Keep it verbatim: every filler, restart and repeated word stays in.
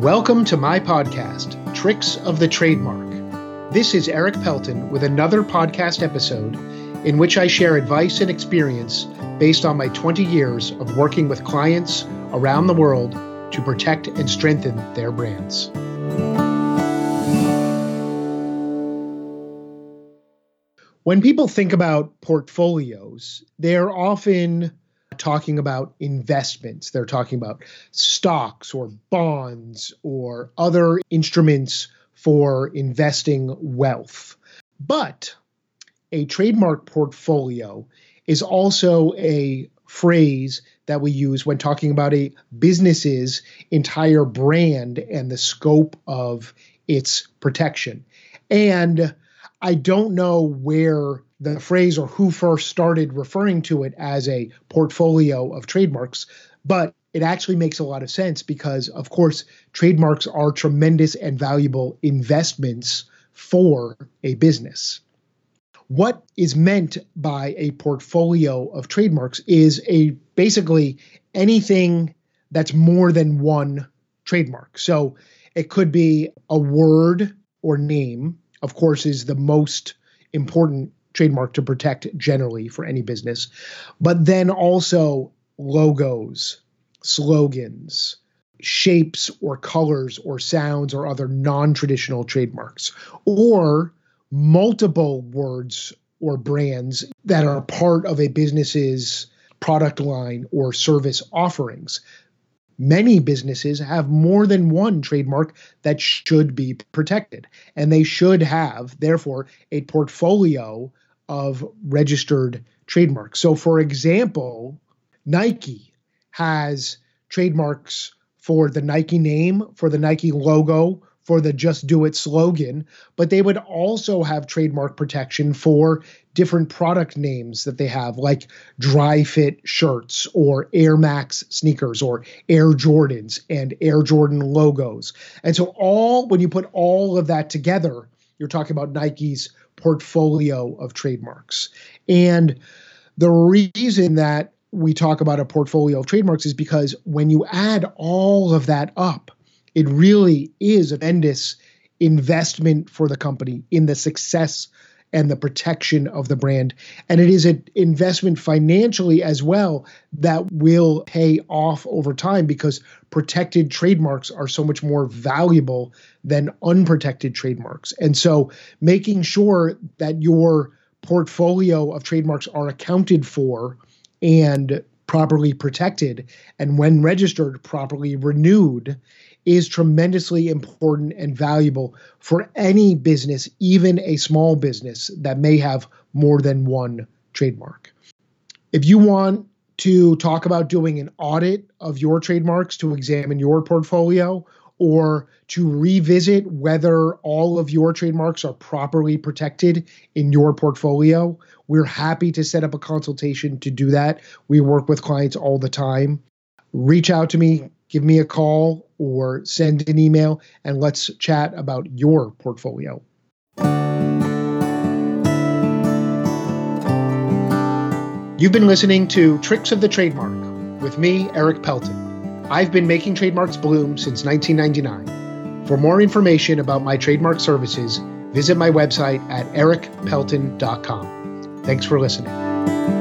Welcome to my podcast, Tricks of the Trademark. This is Eric Pelton with another podcast episode in which I share advice and experience based on my twenty years of working with clients around the world to protect and strengthen their brands. When people think about portfolios, they're often talking about investments. They're talking about stocks or bonds or other instruments for investing wealth. But a trademark portfolio is also a phrase that we use when talking about a business's entire brand and the scope of its protection. And I don't know where the phrase or who first started referring to it as a portfolio of trademarks, but it actually makes a lot of sense because, of course, trademarks are tremendous and valuable investments for a business. What is meant by a portfolio of trademarks is a basically anything that's more than one trademark. So it could be a word or name, of course, is the most important trademark to protect generally for any business, but then also logos, slogans, shapes or colors or sounds or other non-traditional trademarks, or multiple words or brands that are part of a business's product line or service offerings. Many businesses have more than one trademark that should be protected, and they should have, therefore, a portfolio of registered trademarks. So, for example, Nike has trademarks for the Nike name, for the Nike logo, for the Just Do It slogan, but they would also have trademark protection for different product names that they have, like Dry Fit shirts or Air Max sneakers or Air Jordans and Air Jordan logos. And so all, when you put all of that together, you're talking about Nike's portfolio of trademarks. And the reason that we talk about a portfolio of trademarks is because when you add all of that up, it really is a tremendous investment for the company in the success and the protection of the brand. And it is an investment financially as well that will pay off over time because protected trademarks are so much more valuable than unprotected trademarks. And so making sure that your portfolio of trademarks are accounted for and properly protected, and when registered, properly renewed, is tremendously important and valuable for any business, even a small business that may have more than one trademark. If you want to talk about doing an audit of your trademarks to examine your portfolio, or to revisit whether all of your trademarks are properly protected in your portfolio, we're happy to set up a consultation to do that. We work with clients all the time. Reach out to me, give me a call, or send an email, and let's chat about your portfolio. You've been listening to Tricks of the Trademark with me, Eric Pelton. I've been making trademarks bloom since nineteen ninety-nine. For more information about my trademark services, visit my website at eric pelton dot com. Thanks for listening.